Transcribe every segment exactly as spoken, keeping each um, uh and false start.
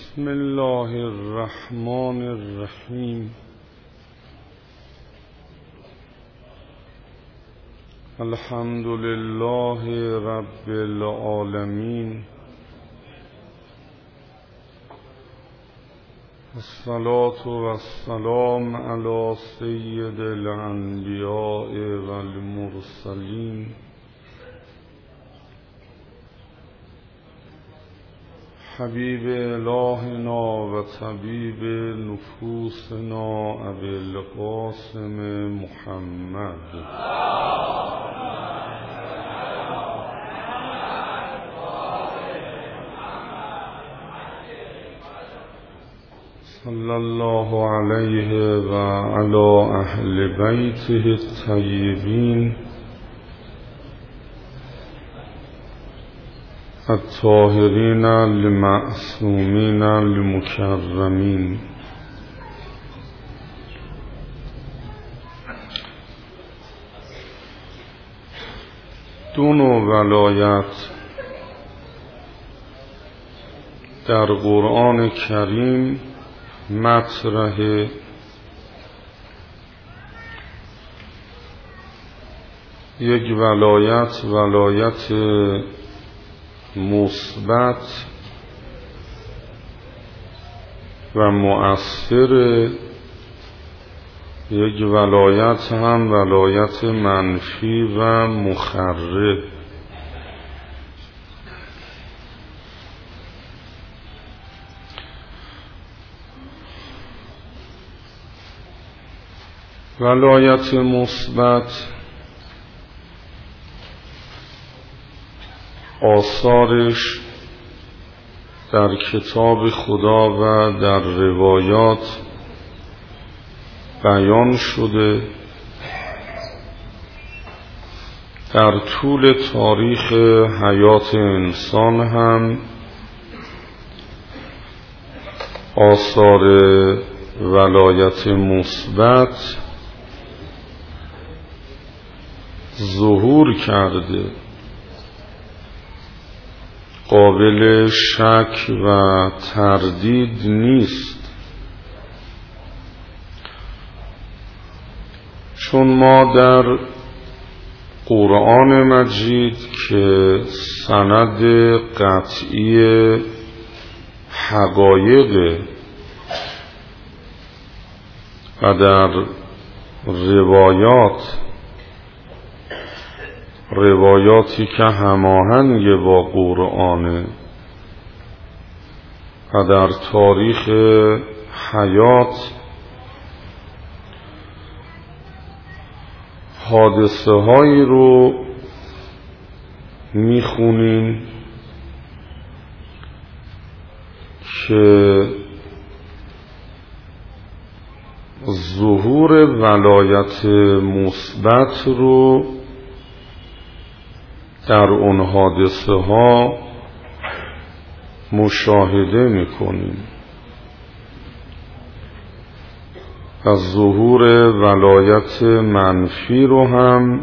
بسم الله الرحمن الرحیم. الحمد لله رب العالمین. الصلاة والسلام علی سید الانبیاء والمرسلین حبیب الهنا و طبیب نفوسنا ابی القاسم محمد صلی الله علیه و علی اهل بیته الطیبین الطاهرین المعصومین المکرمین. دو نوع ولایت در قرآن کریم مطرحه. یک ولایت ولایت مثبت و مؤثر، یک ولایت هم ولایت منفی و مخرب. ولایت مثبت آثارش در کتاب خدا و در روایات بیان شده. در طول تاریخ حیات انسان هم آثار ولایت مثبت ظهور کرده، قابل شک و تردید نیست. چون ما در قرآن مجید که سند قطعی حقایق و در روایات روایاتی که هماهنگ با قرآن و در تاریخ حیات حادثه هایی رو میخونیم که ظهور ولایت مثبت رو در اون حادثه ها مشاهده میکنیم و ظهور ولایت منفی رو هم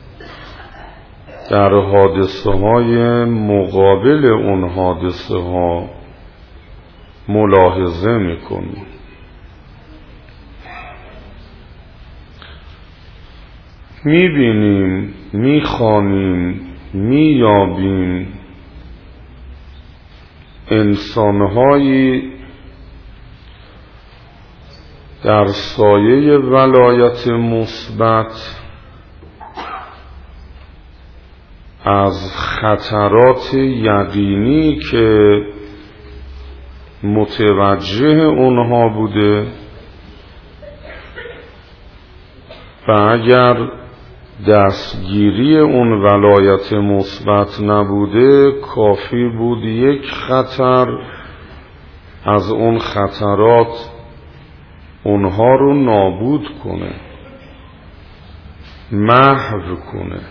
در حادثه های مقابل اون حادثه ها ملاحظه میکنیم. میبینیم، میخوانیم، میابیم انسانهایی در سایه ولایت مثبت از خطرات یقینی که متوجه اونها بوده و اگر دستگیری اون ولایت مثبت نبوده کافی بود یک خطر از اون خطرات اونها رو نابود کنه، محو کنه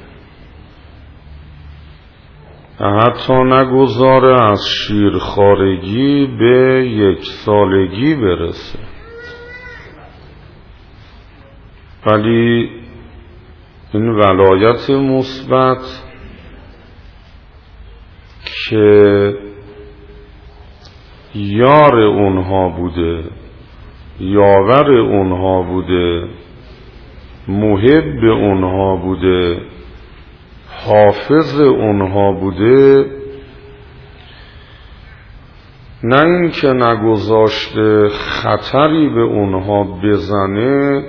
و حتی نگذاره از شیرخوارگی به یک سالگی برسه. ولی این ولایت مثبت که یار اونها بوده، یاور اونها بوده، محب اونها بوده، حافظ اونها بوده، نه اینکه نگذاشته خطری به اونها بزنه،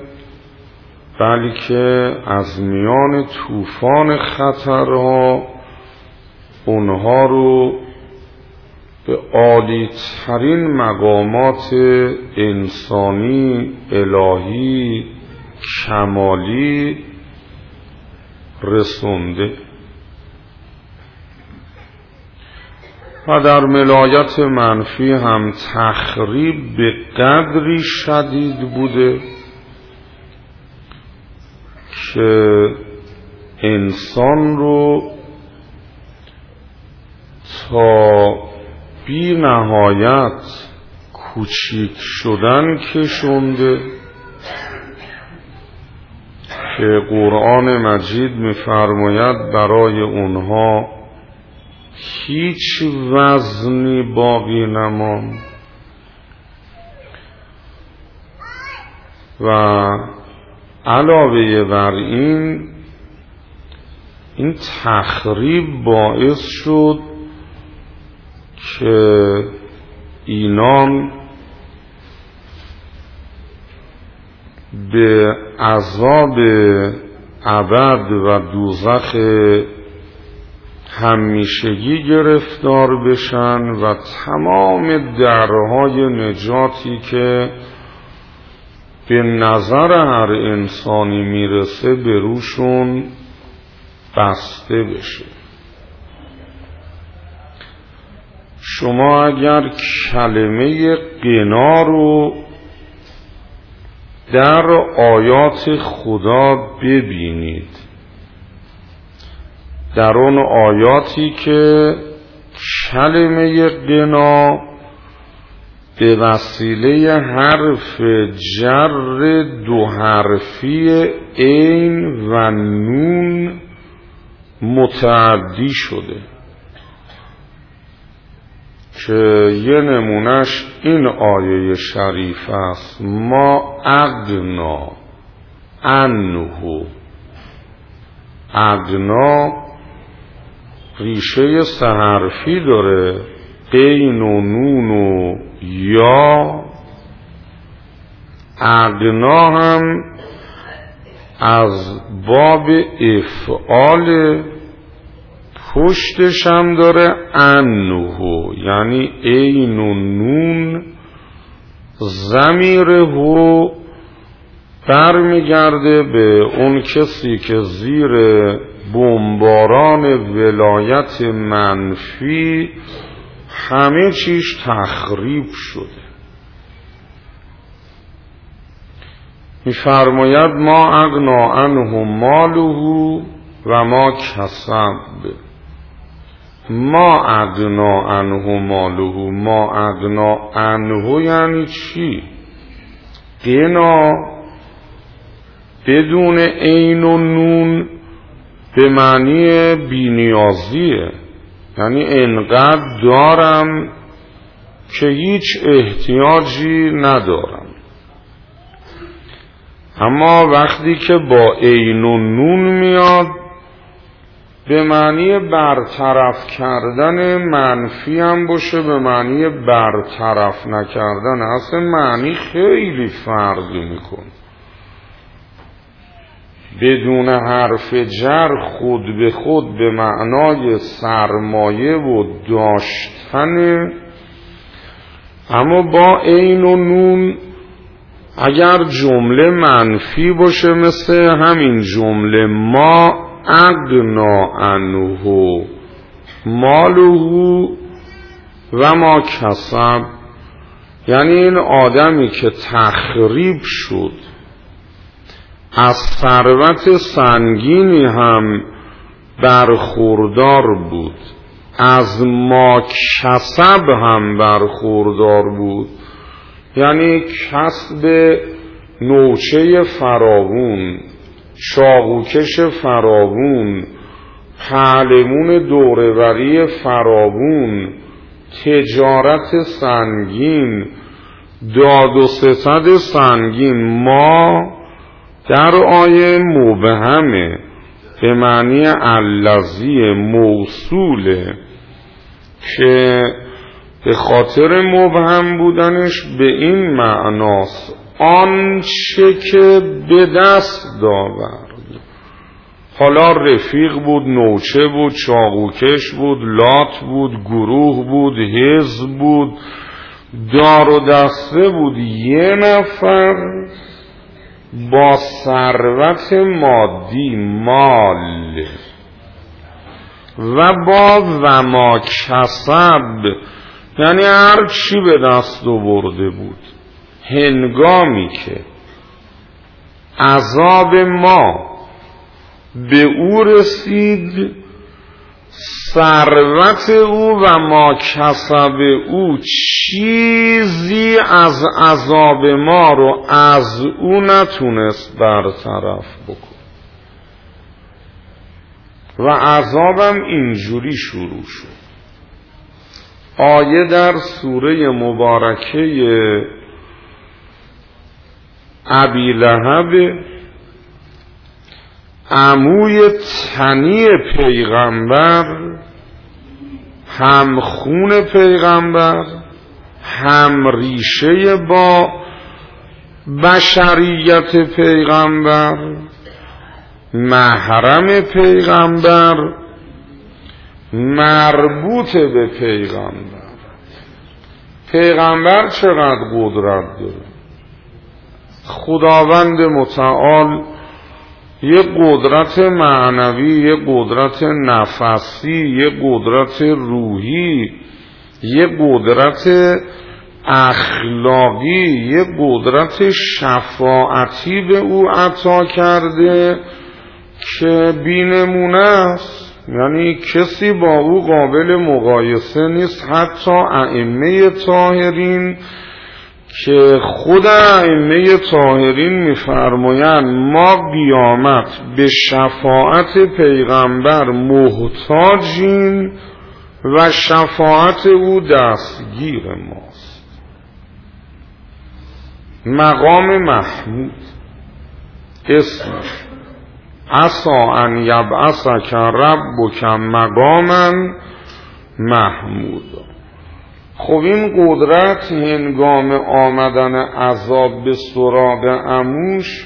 بلکه از میان طوفان خطرها اونها رو به عالی ترین مقامات انسانی، الهی، کمالی رسونده و در ملایت منفی هم تخریب به قدری شدید بوده که انسان رو تا بی نهایت کوچیک شدن کشونده که قرآن مجید می‌فرماید برای اونها هیچ وزنی باقی نماند و علاوه بر این این تخریب باعث شد که اینان به عذاب ابد و دوزخ همیشگی گرفتار بشن و تمام درهای نجاتی که به نظر هر انسانی میرسه به روشون بسته بشه. شما اگر کلمه غنا رو در آیات خدا ببینید، در اون آیاتی که کلمه غنا به وسیله حرف جر دو حرفی عین و نون متعدی شده که یه نمونش این آیه شریف است: ما اغنا عنه. اغنا ریشه سه حرفی داره، قین و نون و یا. اغنا هم از باب افعال، پشتش هم داره انه، یعنی عین و نون ضمیر هو برمیگرده به اون کسی که زیر بمباران ولایت منفی همه چیز تخریب شده. می‌فرماید ما اغنا عنه ماله و ما کسب. ما اغنا عنه ماله، ما اغنا عنه یعنی چی؟ غنا بدون عین و نون به معنی بی‌نیازیه، یعنی انقدر دارم که هیچ احتیاجی ندارم. اما وقتی که با عین و نون میاد به معنی برطرف کردن منفی هم باشه، به معنی برطرف نکردن، اصلا معنی خیلی فرق میکنه. بدون حرف جر خود به خود به معنای سرمایه و داشتن، اما با عین و نون اگر جمله منفی باشه مثل همین جمله ما اغنا عنه ماله و ما کسب، یعنی این آدمی که تخریب شد، از ثروت سنگینی هم برخوردار بود، از ما کسب هم برخوردار بود، یعنی کسب نوچه فراوون، چاقوکش فراوون، پهلمون دوره‌وری فراوون، تجارت سنگین، داد و ستد سنگین. ما در آیه مبهمه به معنی الذی موصوله که به خاطر مبهم بودنش به این معناست آنچه که به دست داورد. حالا رفیق بود، نوچه بود، چاقوکش بود، لات بود، گروه بود، حزب بود، دار و دسته بود. یه نفر با ثروت مادی، مال، و با وما کسب، یعنی هر چی به دست آورده بود، هنگامی که عذاب ما به او رسید، ثروت او و ما کسب او چیزی از عذاب ما رو از او نتونست برطرف بکن و عذابم اینجوری شروع شد. آیه در سوره مبارکه ابی لهب، عموی تنی پیغمبر، هم خون پیغمبر، هم ریشه با بشریت پیغمبر، محرم پیغمبر، مربوط به پیغمبر. پیغمبر چقدر قدرت داره؟ خداوند متعال یه قدرت معنوی، یه قدرت نفسی، یه قدرت روحی، یه قدرت اخلاقی، یه قدرت شفاعتی به او عطا کرده که بی‌نمونه است. یعنی کسی با او قابل مقایسه نیست. حتی ائمه طاهرین که خود ائمه طاهرین می‌فرمایند ما قیامت به شفاعت پیغمبر محتاجیم و شفاعت او دستگیر ماست. مقام محمود اسمش عسا ان یبعثک ربک مقاما محمودا. خب این قدرت هنگام آمدن عذاب به سراغ عموش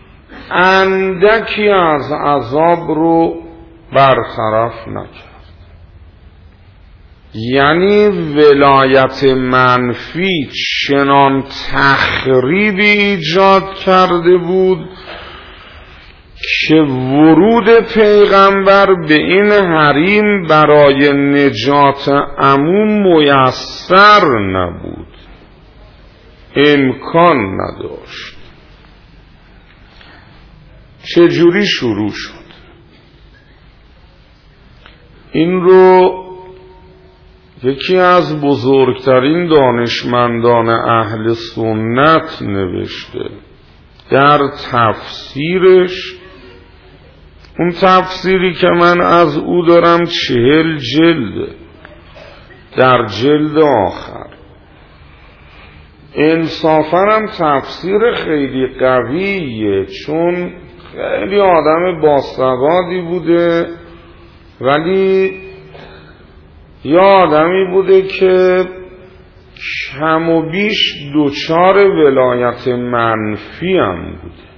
اندکی از عذاب رو برطرف نکرد. یعنی ولایت منفی چنان تخریبی ایجاد کرده بود که ورود پیغمبر به این حریم برای نجات عموم میسر نبود، امکان نداشت. چجوری شروع شد؟ این رو یکی از بزرگترین دانشمندان اهل سنت نوشته در تفسیرش. اون تفسیری که من از او دارم چهل جلده، در جلد آخر. انصافاً هم تفسیر خیلی قویه، چون خیلی آدم باسوادی بوده، ولی یا آدمی بوده که کم و بیش دوچار ولایت منفی هم بوده.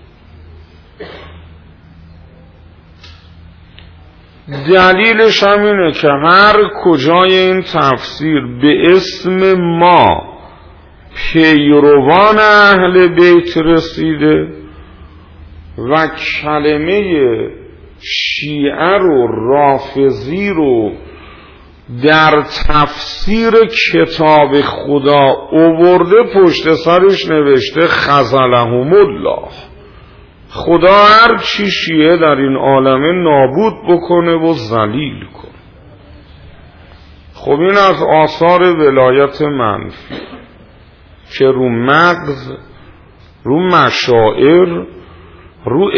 دلیلش هم اینه که هر کجای این تفسیر به اسم ما پیروان اهل بیت رسیده و کلمه شیعه رو، رافضی رو در تفسیر کتاب خدا آورده، پشت سرش نوشته خذلهم الله، خدا هر چی شیعه در این عالمه نابود بکنه و ذلیل کنه. خب این از آثار ولایت منفی که رو مغز، رو مشاعر، رو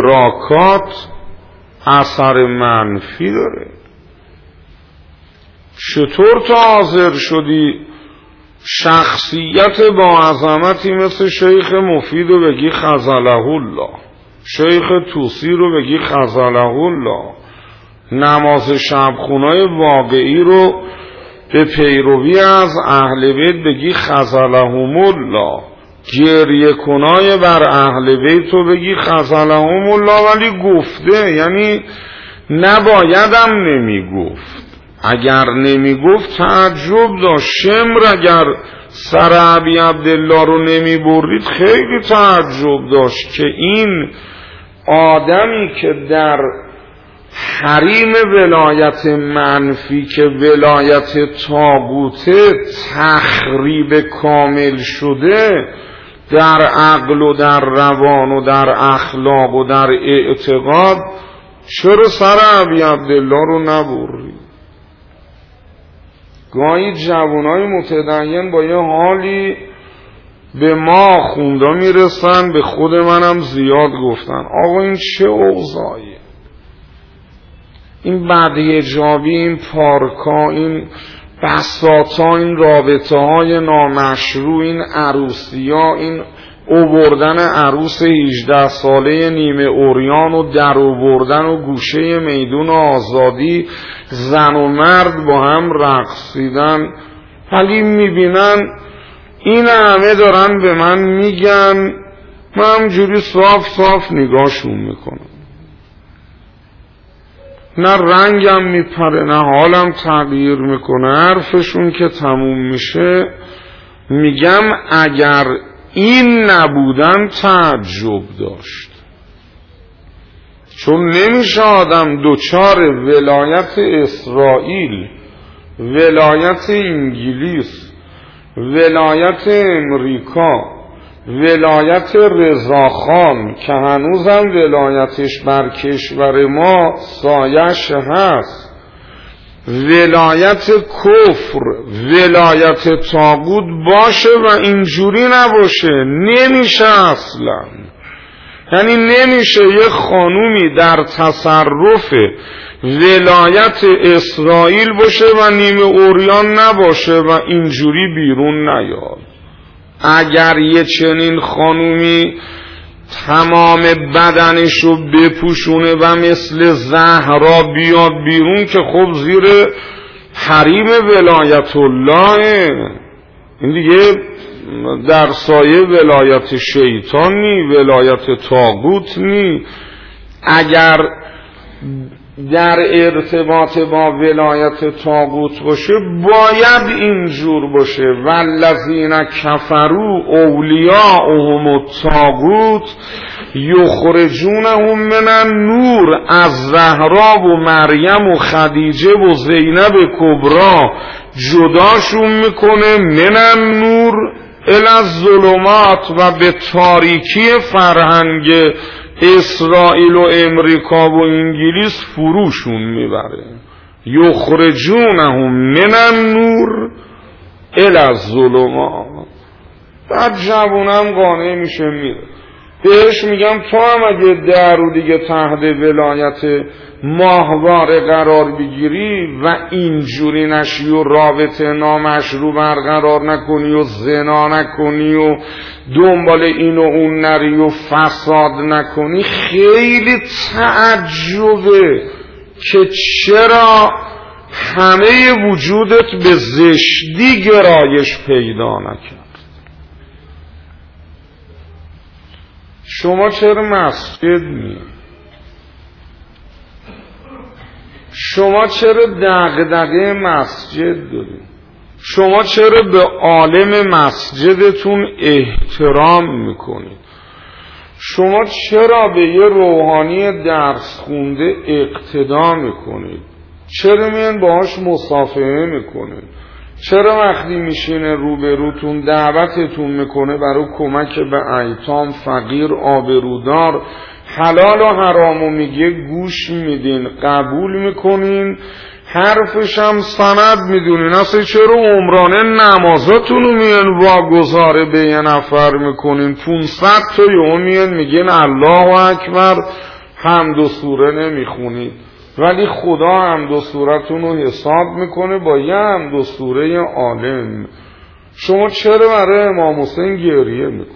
ادراکات اثر منفی داره. چطور تو حاضر شدی شخصیت با عظمتی مثل شیخ مفید رو بگی خزله الله، شیخ توسی رو بگی خزله الله، نماز شبخونای واقعی رو به پیروی از اهل بیت بگی خزلهم الله، گریه کنای بر اهل بیت رو بگی خزلهم الله، ولی گفته، یعنی نبایدم نمی گفت. اگر نمی گفت تعجب داشت. شمر اگر سر ابی عبدالله رو نمی برید خیلی تعجب داشت که این آدمی که در حریم ولایت منفی که ولایت طاغوته تخریب کامل شده در عقل و در روان و در اخلاق و در اعتقاد، چرا سر ابی عبدالله رو نبری؟ گاهی جوانای متدین با یه حالی به ما خوندا میرسن، به خود منم زیاد گفتن آقا این چه اوضاعیه، این بدحجابی، این پارکا، این بساطا، این رابطه های نامشروع، این عروسی ها، این اووردن عروس هجده ساله نیمه اوریان و در اووردن و گوشه میدون آزادی، زن و مرد با هم رقصیدن، ولی میبینن این همه دارن به من میگن، من همجوری صاف صاف نگاهشون میکنم، نه رنگم میپره نه حالم تغییر میکنه. حرفشون که تموم میشه میگم اگر این نبودن تعجب داشت، چون نمیشه آدم دوچار ولایت اسرائیل، ولایت انگلیس، ولایت امریکا، ولایت رضاخان که هنوزم ولایتش بر کشور ما سایش هست، ولایت کفر، ولایت طاغوت باشه و اینجوری نباشه، نمیشه اصلا. یعنی نمیشه یه خانومی در تصرف ولایت اسرائیل باشه و نیمه اوریان نباشه و اینجوری بیرون نیاد. اگر یه چنین خانومی تمام بدنشو بپوشونه و مثل زهرا بیاد بیرون که خب زیر حریم ولایت الله، این دیگه در سایه ولایت شیطان نی، ولایت طاغوت نی. اگر در ارتباط با ولایت طاغوت باشه باید اینجور باشه، والذین کفروا اولیاءهم الطاغوت یخرجونهم من النور، از زهرا و مریم و خدیجه و زینب کبرا جداشون میکنه من النور الی الظلمات، و به تاریکی فرهنگ اسرائیل و امریکا و انگلیس فروشون میبره. یخرجونهم من النور الی الظلمات. بعد جوونم قانع میشه میره، بهش میگم تو هم اگه درو دیگه تحت ولایت ماهواره قرار بگیری و اینجوری نشی و رابطه نامشروع برقرار نکنی و زنا نکنی و دنبال این و اون نری و فساد نکنی، خیلی تعجبه که چرا همه وجودت به زشتی گرایش پیدا نکرد. شما چرا مسجد میاد؟ شما چرا دغدغه مسجد دارید؟ شما چرا به عالم مسجدتون احترام میکنید؟ شما چرا به یه روحانی درس خونده اقتدا میکنید؟ چرا میان باهاش مصافحه میکنید؟ چرا وقتی میشینه روبروتون دعوتتون میکنه برای کمک به ایتام، فقیر، آبرودار، حلال و حرامو میگه گوش میدین، قبول میکنین، حرفش هم سند میدونین؟ اصلا چرا عمرانه نمازاتونو میان واگذاره به یه نفر میکنین؟ پونصد تا یوم میان میگین الله اکبر، حمد و سوره نمیخونید، ولی خدا هم دو صورتون رو حساب میکنه با یه هم دو سوره عالم. شما چرا برای امام حسین گریه میکنید؟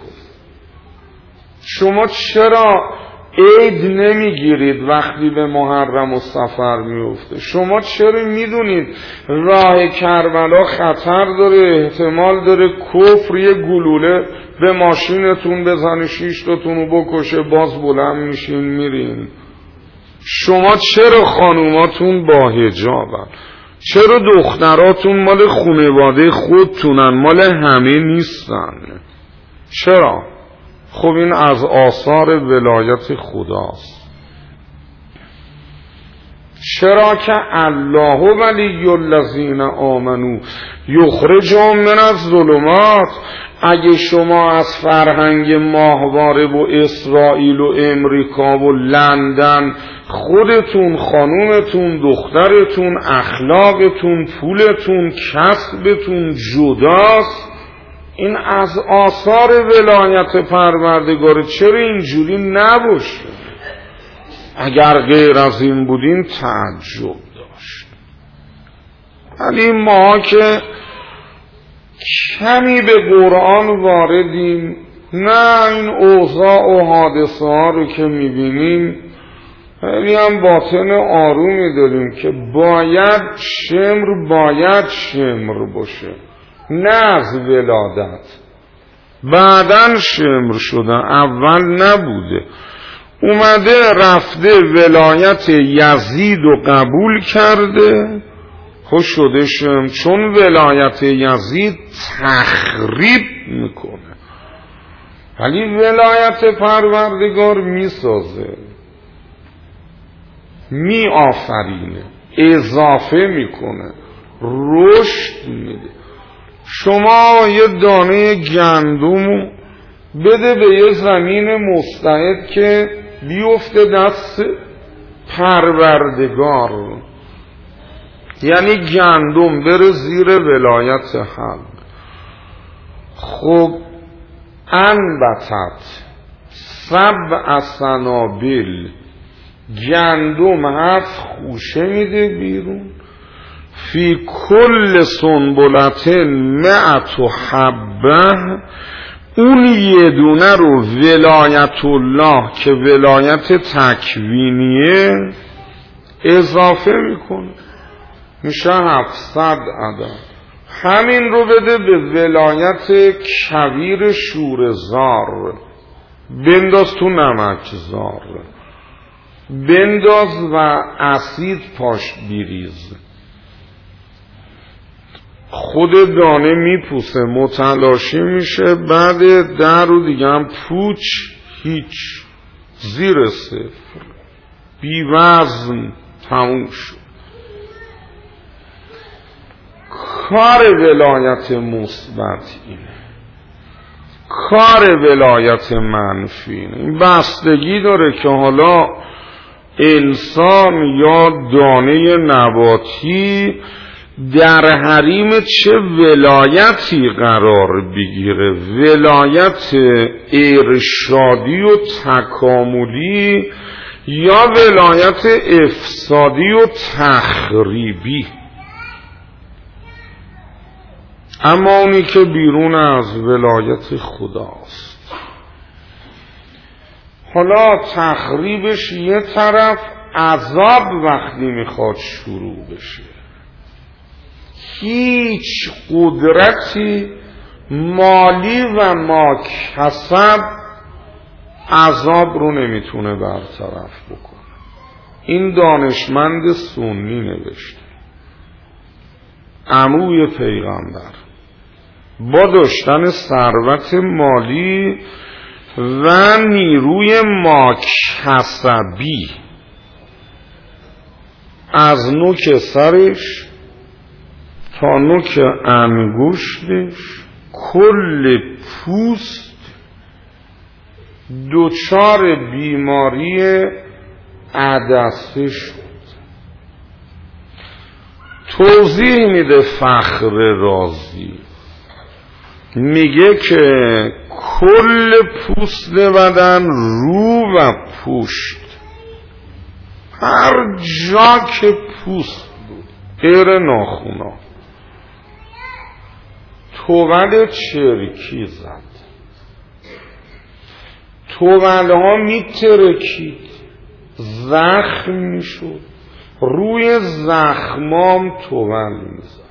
شما چرا عید نمیگیرید وقتی به محرم و صفر میفته؟ شما چرا میدونید راه کربلا خطر داره، احتمال داره کفر یه گلوله به ماشینتون بزنه، شیش تاتون رو بکشه، باز بلند میشین میرین؟ شما چرا خانوماتون با حجابن؟ چرا دختراتون مال خانواده خودتونن، مال همه نیستن؟ چرا؟ خب این از آثار ولایت خداست. چرا که الله ولی الذین آمنو یخرجهم من الظلمات. اگه شما از فرهنگ ماهواره و اسرائیل و امریکا و لندن خودتون، خانومتون، دخترتون، اخلاقتون، پولتون، کسبتون جداست، این از آثار ولایت پروردگار. چرا اینجوری نباشه؟ اگر غیر از این بودین تعجب داشت. ولی ما که کمی به قرآن واردیم، نه این اوضاع و حادثه ها رو که میبینیم خیلی هم باطن آرومی داریم که باید شمر باید شمر باشه، نه از ولادت. بعدن شمر شده، اول نبوده. اومده رفته ولایت یزید رو قبول کرده، خوش شده شمر، چون ولایت یزید تخریب میکنه ولی ولایت پروردگار میسازه، می آفرینه، اضافه میکنه، رشد میده. شما یه دانه گندم بده به یه زمین مستعد که بیفته دست پروردگار، یعنی گندم بره زیر ولایت حق. خب انبتت سبع سنابل، گندم هفت خوشه میده بیرون، فی کل سنبلتن مئت حبه، اون یه دونه رو ولایت الله که ولایت تکوینیه اضافه میکنه، میشه هفتصد عدد. همین رو بده به ولایت کویر شورزار، بنداز تو نمکزار، بنداز و اسید پاش بیریز، خود دانه میپوسه، متلاشی میشه، بعد در رو دیگه هم پوچ هیچ، زیر صفر، بی وزن، تموم شد. کار ولایت مثبت اینه، کار ولایت منفی اینه. این بستگی داره که حالا انسان یا دانه نباتی در حریم چه ولایتی قرار بگیره، ولایت ارشادی و تکاملی یا ولایت افسادی و تخریبی. اما اونی که بیرون از ولایت خداست، حالا تخریبش یه طرف، عذاب وقتی میخواد شروع بشه هیچ قدرتی مالی و ماکسب عذاب رو نمیتونه برطرف بکنه. این دانشمند سنی نوشته، عموی پیغمبر، با داشتن ثروت مالی و نیروی ماکسبی از نوک سرش تا نوک انگشتش کل پوست دچار بیماری عدسه شد. توضیح میده فخر رازی، میگه که کل پوست بدن، رو و پشت، هر جا که پوست بود، غیر ناخونا، تول چرکی زد، تولها می ترکید، زخم می شد، روی زخمام تول می زد.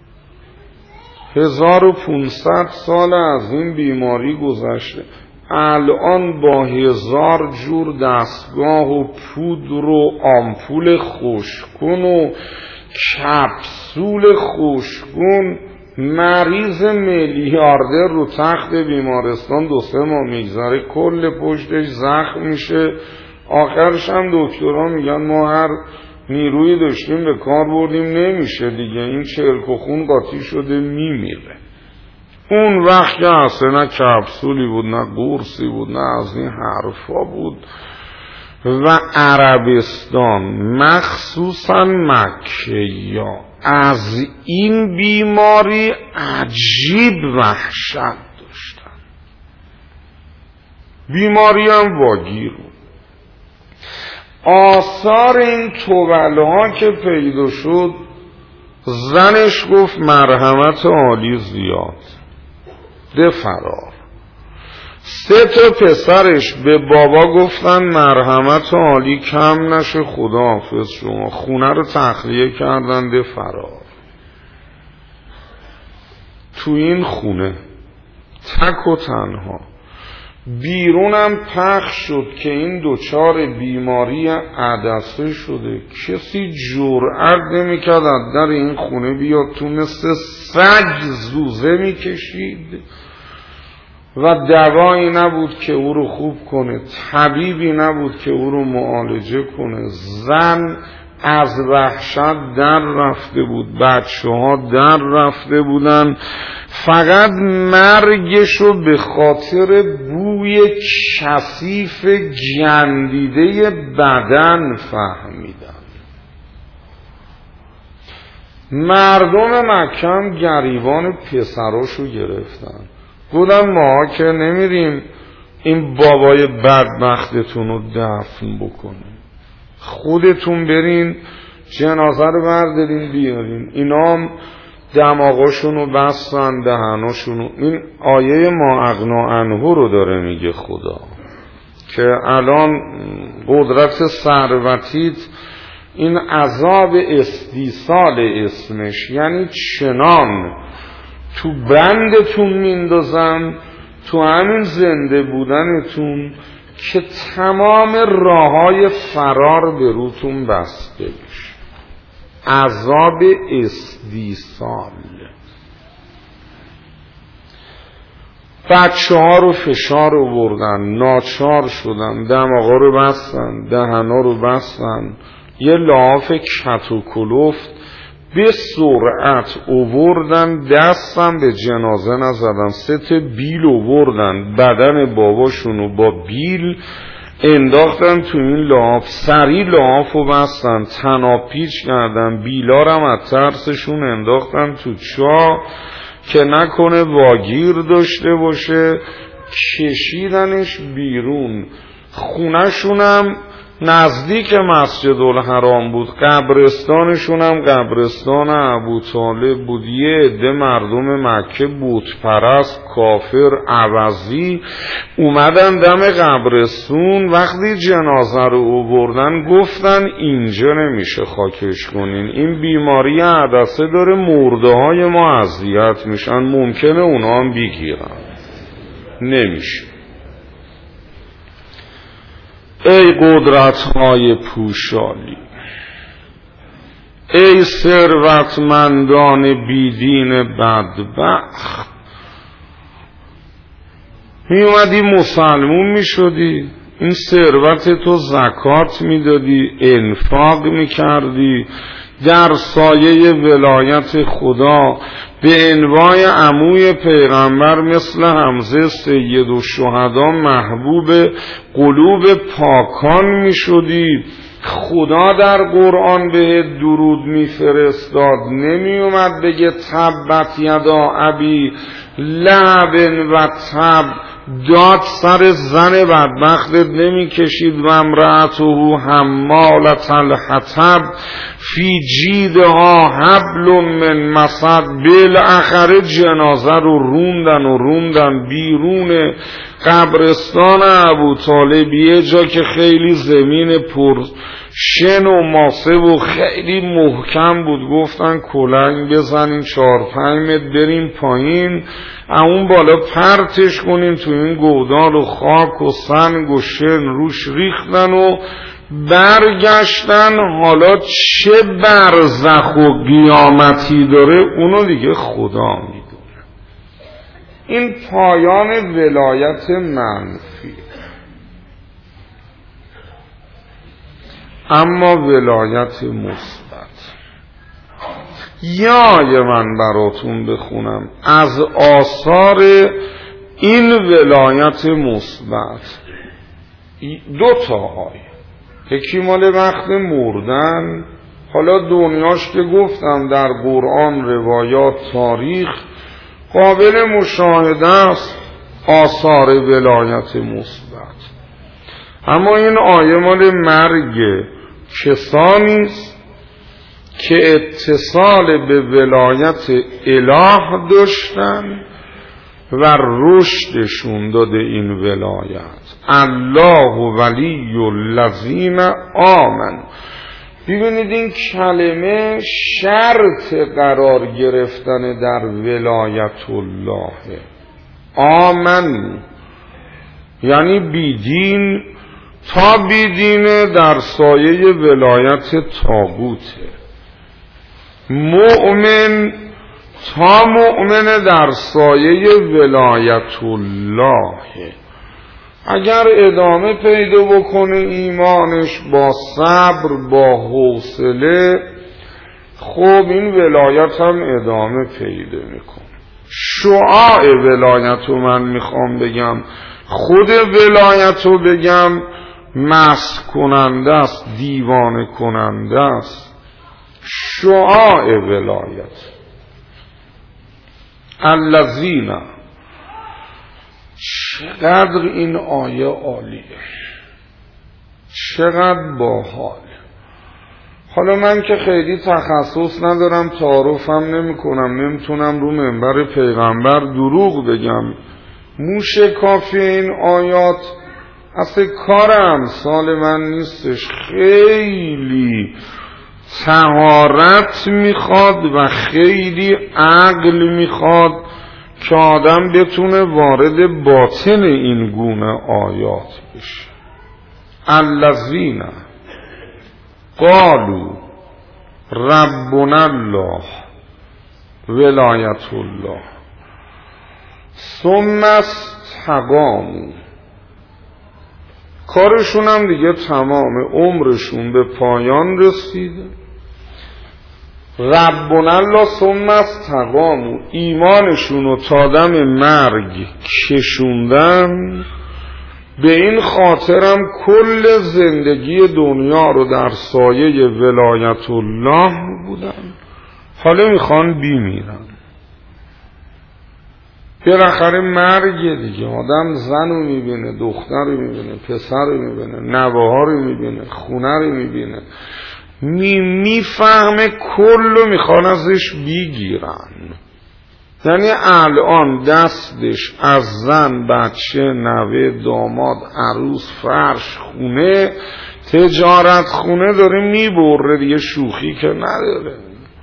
هزار و پونصد سال از این بیماری گذشته، الان با هزار جور دستگاه و پودر و آمپول خوشگون و کپسول خوشگون مریض میلیاردر رو تخت بیمارستان دو سه ماه میگذره، کل پشتش زخم میشه، آخرش هم دکترها میگن ما هر نیروی داشتیم به کار بردیم نمیشه دیگه، این چرک و خون قاطی شده میمیره. اون وقت که اصلا نه کپسولی بود نه قرصی بود نه از این حرفا بود. و عربستان مخصوصا مکه یا از این بیماری عجیب وحشت داشتن. بیماری هم واگیر بود. آثار این توبلها که پیدا شد، زنش گفت مرحمت عالی زیاد، ده فرار. سه تا پسرش به بابا گفتن مرحمت عالی کم نشه، خداحافظ شما، خونه رو تخلیه کردن، ده فرار. تو این خونه تک و تنها بیرونم پخش شد که این دوچار بیماری عدسه شده، کسی جرأت نمی‌کرد از در این خونه بیاد تو، مثل سگ زوزه میکشید و دوایی نبود که او رو خوب کنه، طبیبی نبود که او رو معالجه کنه. زن از وحشت در رفته بود، بچه ها در رفته بودن، فقط مرگشو به خاطر بوی کثیف گندیده بدن فهمیدن. مردم مکه هم گریبان پسراشو گرفتن، گفتن ما که نمیریم این بابای بدبختتون رو دفن بکنیم، خودتون برین جنازه رو بردارین بیارین. اینا هم دماغاشون رو بستن، دهناشون رو. این آیه ما اغنا عنه رو داره میگه خدا که الان قدرت ثروتیت این عذاب استیصال اسمش، یعنی چنان تو بندتون میندازن تو همین زنده بودنتون که تمام راههای فرار به روتون بسته بشه. عذاب استیصال. بچه ها رو فشار آوردن، ناچار شدن، دماغا رو بستن، دهنا رو بستن، یه لحاف کت و کلفت به سرعت اووردن، دستم به جنازه نزدن، ست بیل اووردن، بدن باباشونو با بیل انداختن تو این لحاف، سری لحافو بستن، تناپیچ کردن، بیلارم از ترسشون انداختن تو چاه که نکنه واگیر داشته باشه، کشیدنش بیرون. خونه‌شونم نزدیک مسجد الحرام بود، قبرستانشون هم قبرستان ابوطالب بود. یه عده مردم مکه بت پرست کافر عوضی اومدن دم قبرستون، وقتی جنازه رو آوردن گفتن اینجا نمیشه خاکش کنین، این بیماری عدسه داره، مرده های ما اذیت میشن، ممکنه اونا هم بگیرن، نمیشه. ای قدرت‌های پوشالی، ای ثروتمندان بیدین بدبخت، می اومدی مسلمون می شدی، این ثروت تو زکات می دادی، انفاق می کردی، در سایه ولایت خدا به انواع عموی پیغمبر مثل حمزه سید الشهدا محبوب قلوب پاکان می شدی. خدا در قرآن به درود می فرستاد، نمی اومد بگه تبت یدا ابی لهب و تب، داد سر زن بدبختت نمی کشید و امرأته حمالة الحطب فی جیدها حبل من مسد. بالاخره جنازه رو روندن و روندن بیرون قبرستان ابوطالب، یه جا که خیلی زمین پر شن و ماسه و خیلی محکم بود. گفتن کلنگ بزنین چهار پنج متر بریم پایین، اون بالا پرتش کنین تو این گودال و خاک و سنگ و شن روش ریختن و برگشتن. حالا چه برزخ و قیامتی داره اونو دیگه خدا میدونه. این پایان ولایت منفی. اما ولایت مثبت، یای من براتون بخونم از آثار این ولایت مثبت دو تاهای. یکی مال وقت مردن، حالا دنیاش که گفتم در قرآن، روایات، تاریخ قابل مشاهده است آثار ولایت مثبت. اما این آیه مال مرگ کسانی است که اتصال به ولایت اله داشتن و رشدشون داده این ولایت. الله ولی الذین آمنوا. ببینید این کلمه شرط قرار گرفتن در ولایت الله. آمن یعنی بیدین، تا بیدینه در سایه ولایت طاغوته. مؤمن تا مؤمن در سایه ولایت الله. اگر ادامه پیدا بکنه ایمانش با صبر با حوصله، خب این ولایت هم ادامه پیدا میکنه. شعاع ولایت رو من میخوام بگم، خود ولایت رو بگم مست کننده است، دیوانه کننده است. شعاع ولایت الذین. چقدر این آیه عالیه، چقدر باحال. حالا من که خیلی تخصص ندارم، تعارفم نمی کنم، نمیتونم رو منبر پیغمبر دروغ بگم. موش کافی این آیات اصلا کار امثال من نیستش. خیلی طهارت میخواد و خیلی عقل میخواد که آدم بتونه وارد باطن این گونه آیات بشه. الذین قالوا ربنا الله ولایت الله ثم استقاموا. کارشون هم دیگه تمام، عمرشون به پایان رسیده. ربنا الله ثم استقاموا، ایمانشون رو تا دم مرگ کشوندن. به این خاطرم کل زندگی دنیا رو در سایه ولایت الله بودن، حالا میخوان بیمیرن. بالاخره مرگ دیگه، آدم زن رو میبینه، دختر رو میبینه، پسر رو میبینه، نواها رو میبینه، خونه رو میبینه، می میفهمه کل رو میخوان ازش بیگیرن. یعنی الان دستش از زن، بچه، نوه، داماد، عروس، فرش، خونه، تجارت خونه داره میبره دیگه، شوخی که نداره.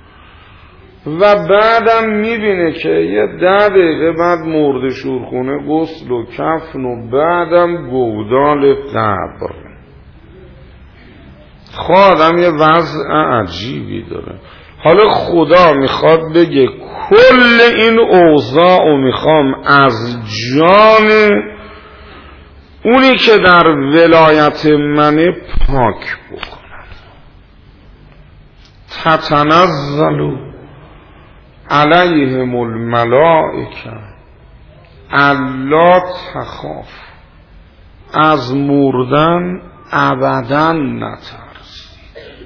و بعدم میبینه که یه ده دقیقه بعد مرد شورخونه، غسل و کفن و بعدم گودال قبر. خودم یه وضع عجیبی داره. حالا خدا میخواد بگه کل این اوضاع رو میخوام از جان اونی که در ولایت منه پاک بکنم. تتنزل علیهم الملائکه الا تخاف. از مردن ابدا نترس.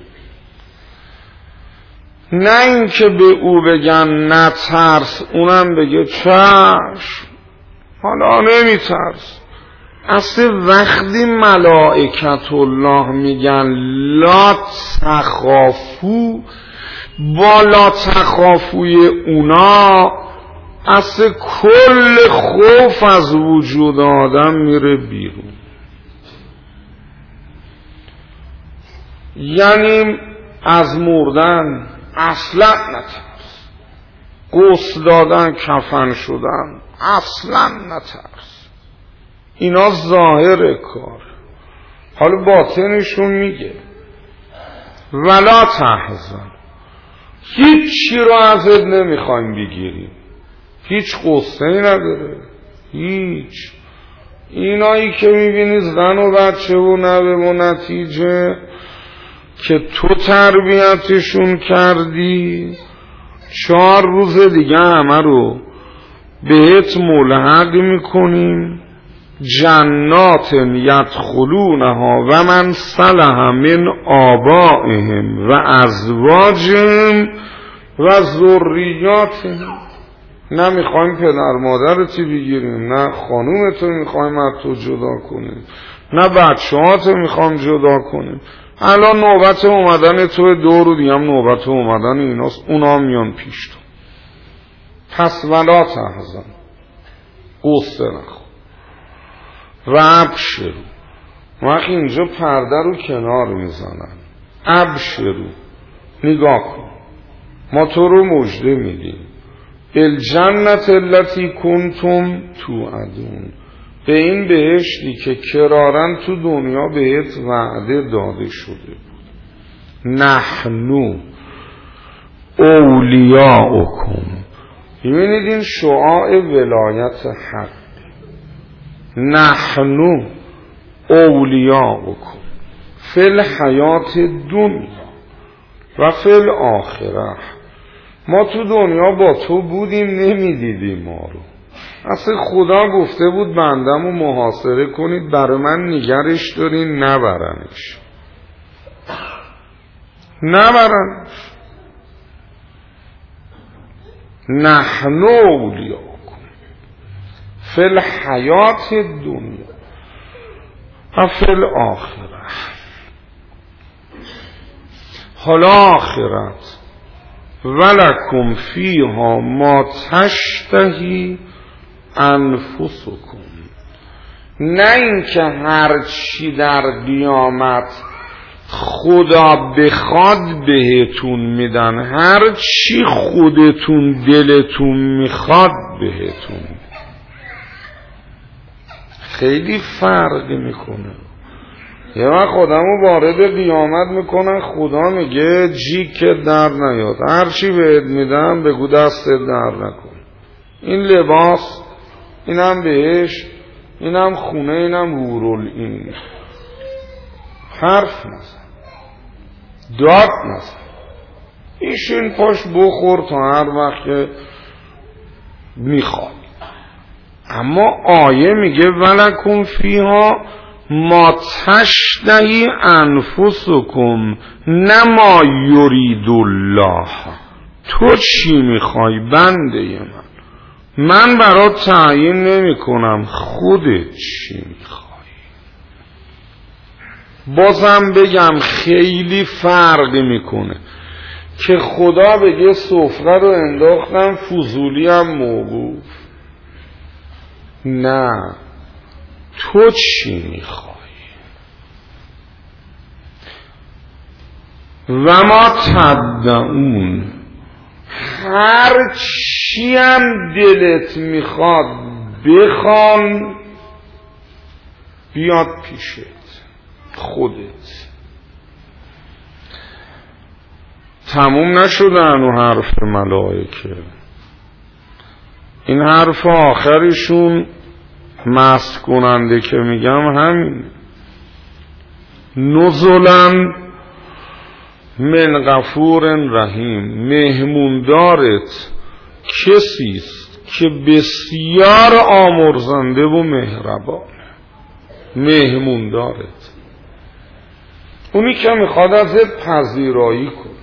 نه اینکه به او بگن نترس اونم بگه چشم، حالا نمیترس. اصل وقتی ملائکت الله میگن لا تخافو، با لا تخافوی اونا اصل کل خوف از وجود آدم میره بیرون. یعنی از مردن اصلا نترس، غسل دادن، کفن شدن اصلا نترس. اینا ظاهر کار. حالا باطنشون میگه ولا تحزن، هیچی رو ازت نمیخوایم بگیریم، هیچ قصه‌ای نداره، هیچ. اینایی که میبینی زن و بچه و نوه و نتیجه که تو تربیتشون کردی، چهار روز دیگه همه رو بهت ملحق میکنیم. جنات یدخلونها و من صلح من آبائهم و ازواجهم و ذریاتهم. نه میخوایم پدر مادرتی بگیریم، نه خانومتو میخوایم از تو جدا کنیم، نه بچه هاتو میخوایم جدا کنیم. الان نوبت اومدن تو، دو رو دیگه هم نوبت اومدن ایناست، اونا میان پیش تو. پس ولا تحزن، قصه نخور و ابشرو. وقتی اینجا پرده رو کنار میزنن، ابشرو، نگاه کن، ما تو رو مژده میدیم بالجنت التي کنتم توعدون، به این بهشتی که کرارن تو دنیا بهت وعده داده شده بود. نحنو اولیاؤکم، ببینید این شعاع ولایت حق. نحنو اولیاؤکم فی الحیات دنیا و فی الاخره. ما تو دنیا با تو بودیم، نمیدیدیم ما رو. اصلا خدا گفته بود بندمو محاصره کنید، برای من نگرش دارین، نبرنش نبرنش. نحنو اولیاؤکم فی الحیات دنیا و فی الاخره. حالا آخرت ولکم فیها ما تشتهی انفسکم، نه اینکه هر چی در قیامت خدا بخواد بهتون میدن، هر چی خودتون دلتون میخواد بهتون. خیلی فرق میکنه. یه وقت خودمو وارد قیامت میکنن، خدا میگه جی که در نیاد، هر چی بهت میدم بگو دست در نکن. این لباس، اینم بهش، اینم خونه، اینم هورول، این حرف نزن، داد نزن، ایشون پاش بخور تا هر وقت که میخواد. اما آیه میگه ولکم فیها ما تشتهی انفسکم نه ما یرید الله. تو چی میخوای بنده من؟ من برات تعیین نمی کنم، خودت چی میخوای. بازم بگم خیلی فرق میکنه که خدا بگه سفره رو انداختم فضولی هم موقوف. نه، تو چی میخوای؟ و ما تدعون، هر چی هم دلت میخواد بخوان بیاد پیشت، خودت. تموم نشدن و حرف ملائکه. این حرف آخرشون مست کننده که میگم همین. نزلن من غفور رحیم، مهموندارت کسیست که بسیار آمرزنده و مهربان. مهموندارت اونی که میخواد ازت پذیرایی کن.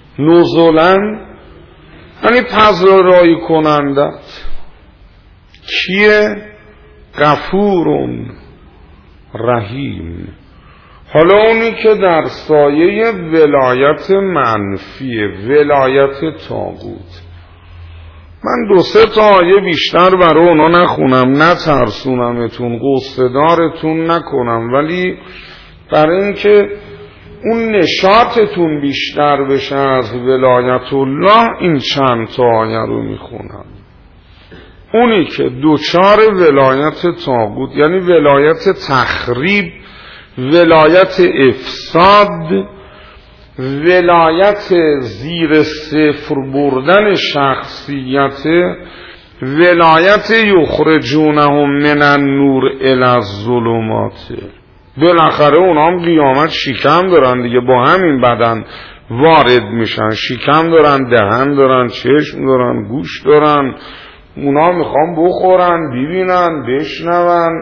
نزلن یعنی پذیرایی کنندت. کیه؟ غفورون رحیم. حالا اونی که در سایه ولایت منفی، ولایت طاغوت، من دو سه تا آیه بیشتر برای اونا نخونم، نترسونمتون، قصه دارتون نکنم، ولی برای اینکه اون نشاطتون بیشتر بشه از ولایت الله این چند تا آیه رو میخونم. اونی که دوچار ولایت طاغوت یعنی ولایت تخریب، ولایت افساد، ولایت زیر صفر بردن شخصیت، ولایت یخرجونهم من النور الی الظلمات، بالاخره اونا هم قیامت شکم دارن دیگه، با همین بدن وارد میشن، شکم دارن، دهن دارن، چشم دارن، گوش دارن، اونا میخوان بخورن، ببینن، بشنون.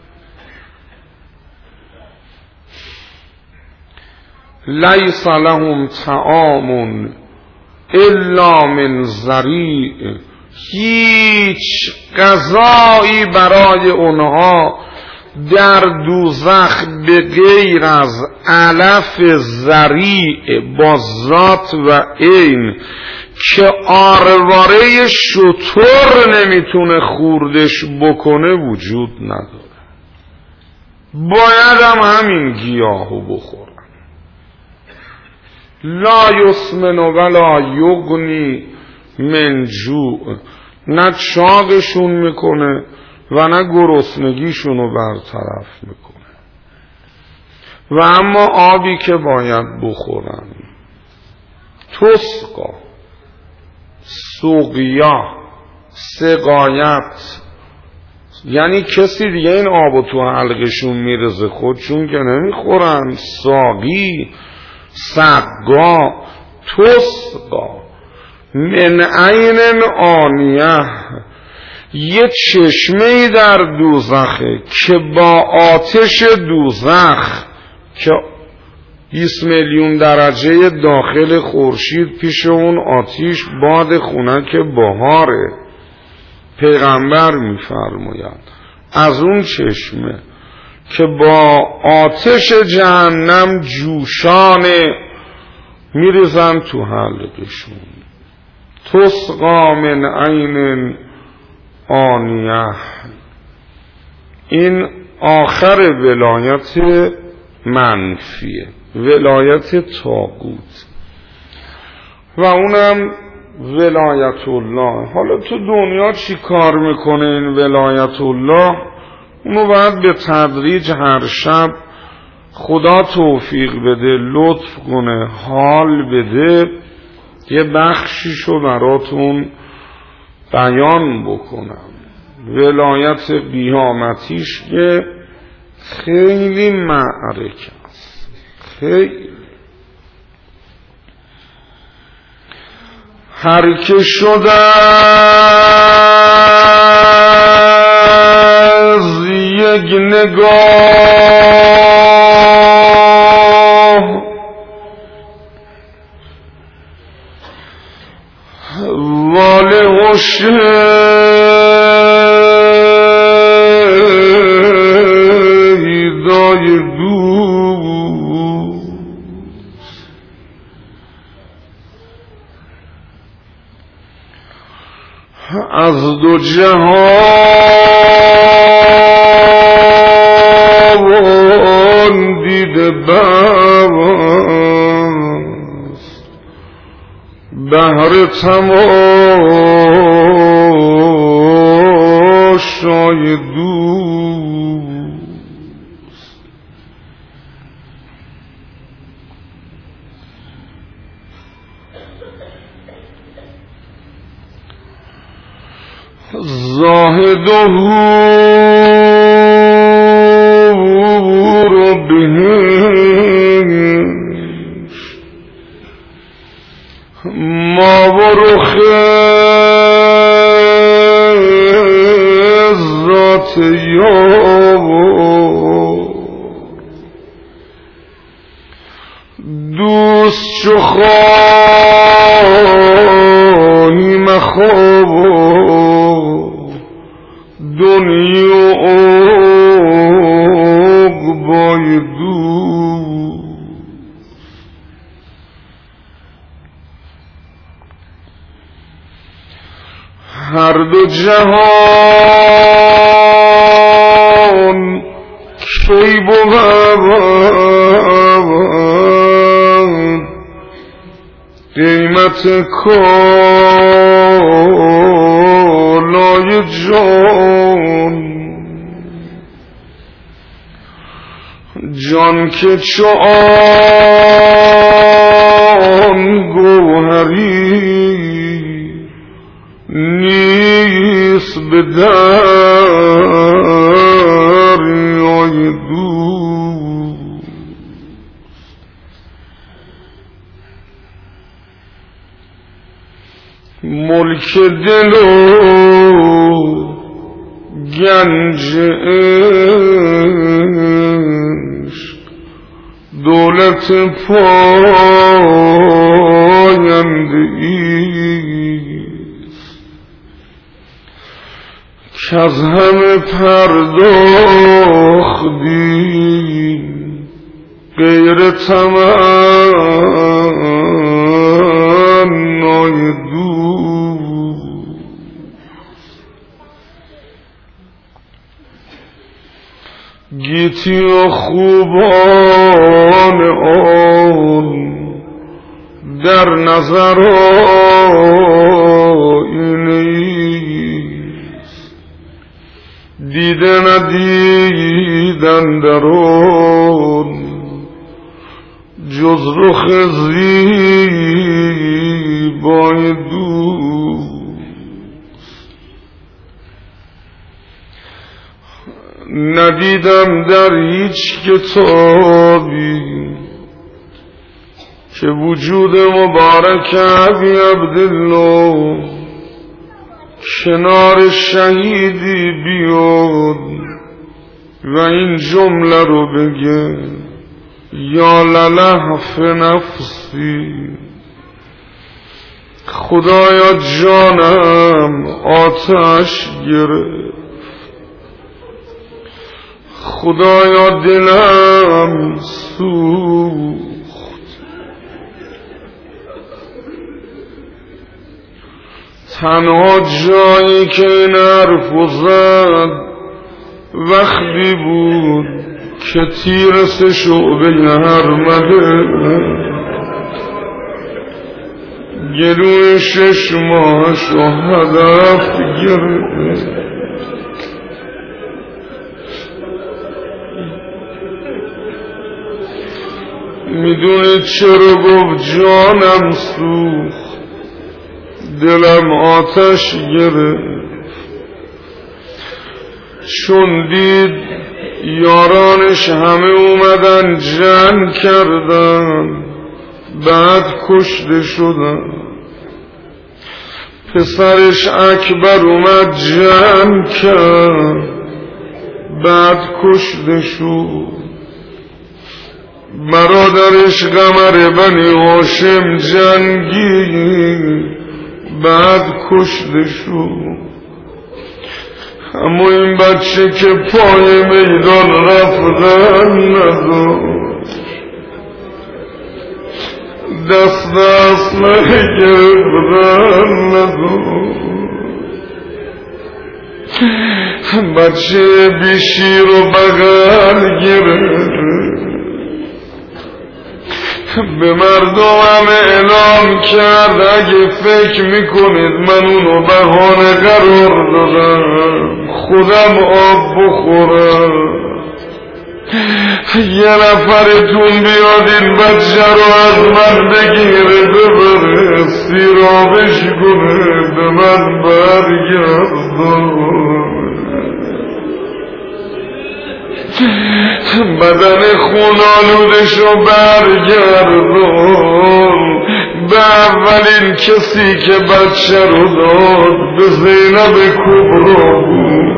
لیس لهم طعام الا من ضریع، هیچ غذایی برای اونها در دوزخ به غیر از علف ضریع با ذات و عین که آرواره شتر نمیتونه خوردش بکنه وجود نداره. باید هم همین گیاهو بخورن. لا یسمن ولا یغنی من جوع، نه چاقشون میکنه و نه گرسنگیشون رو برطرف میکنه. و اما آبی که باید بخورن، تسقا، سقیا، سقایت، یعنی کسی دیگه این آبو تو حلقشون میرزه، خودشون که نمیخورن. ساقی، سقا، تسقا من عین آنیه، یه چشمه در دوزخه که با آتش دوزخ که بیست میلیون درجه داخل خورشید پیش اون آتیش باد خنک بهاره. پیغمبر میفرماید از اون چشمه که با آتش جهنم جوشانه میریزن تو حلقشون. تسقا من عین آنیه. این آخر ولایت منفیه، ولایت طاغوت، و اونم ولایت الله. حالا تو دنیا چی کار میکنه این ولایت الله؟ اونو باید به تدریج هر شب خدا توفیق بده، لطف کنه، حال بده، یه بخشیشو براتون بیان بکنم. ولایت قیامتیش که خیلی معرکه است، خیلی. هر که شده از یک نگاه واله و شیدای دوست از دو جهان دیده بست بهر تماشای دوست. زاهد حور بهش ما برخ ذات یار دوست چو خواهی مخواه دنیا عقبای دو هر دو جهان کی بود قیمت کالای جان جان که چو آن گوهری نیست به دریای دوست ملک دل و گنج عشق دولت پاینده ایست که از همه پرداختی غیر تمنای دوست گیتی و خوبان آن در نظر آینه ایست دیده ندیدن در آن جز رخ زیبای دوست ندیدم در هیچ کتابی که وجود مبارک ابی عبدالله کنار شهیدی بیاد و این جمله رو بگه یا للهف نفسی خدایا جانم آتش گرفت خدایا دلم سوخت تنها جایی که این حرف زد وقتی بود که تیر سه شعبه هرمده گلوی شش ماهش و هدف گرفت میدونی چرا گفت جانم سوخت دلم آتش گرفت چون دید یارانش همه اومدن جنگ کردن بعد کشته شدن پسرش اکبر اومد جنگ کرد بعد کشته شد برادرش قمر بنی هاشم جنگی بعد کشته شد اما این بچه که پای میدان رفتن نداشت دست دست نگرفتن نداشت بچه بیشیر و بغل گرفت به مردمم اعلام کرد اگه فکر میکنید من اونو بهانه قرار دادم خودم آب بخورم یه نفرتون بیاد این بچه رو از من بگیره ببره سیرابش کنه به من برگردم بدن خونالودش رو برگردم به اولین کسی که بچه رو داد به زینب کبرا بود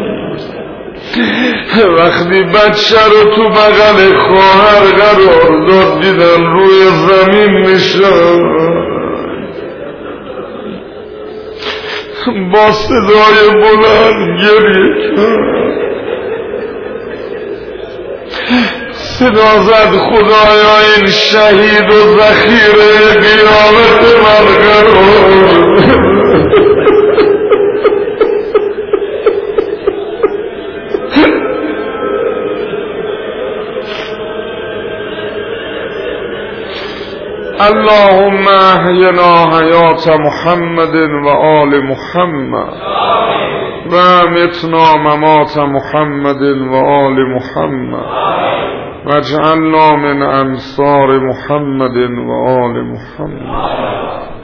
وقتی بچه رو تو بغل خواهر قرار داد دیدن روی زمین نشست با صدای بلند گریه کرد، صدا زد خدایا این شهید و ذخیره قیامت من قرار. اللهم احینا حیات محمد و آل محمد و امتنا ممات محمد و آل محمد و اجعلنا من انصار محمد و آل محمد.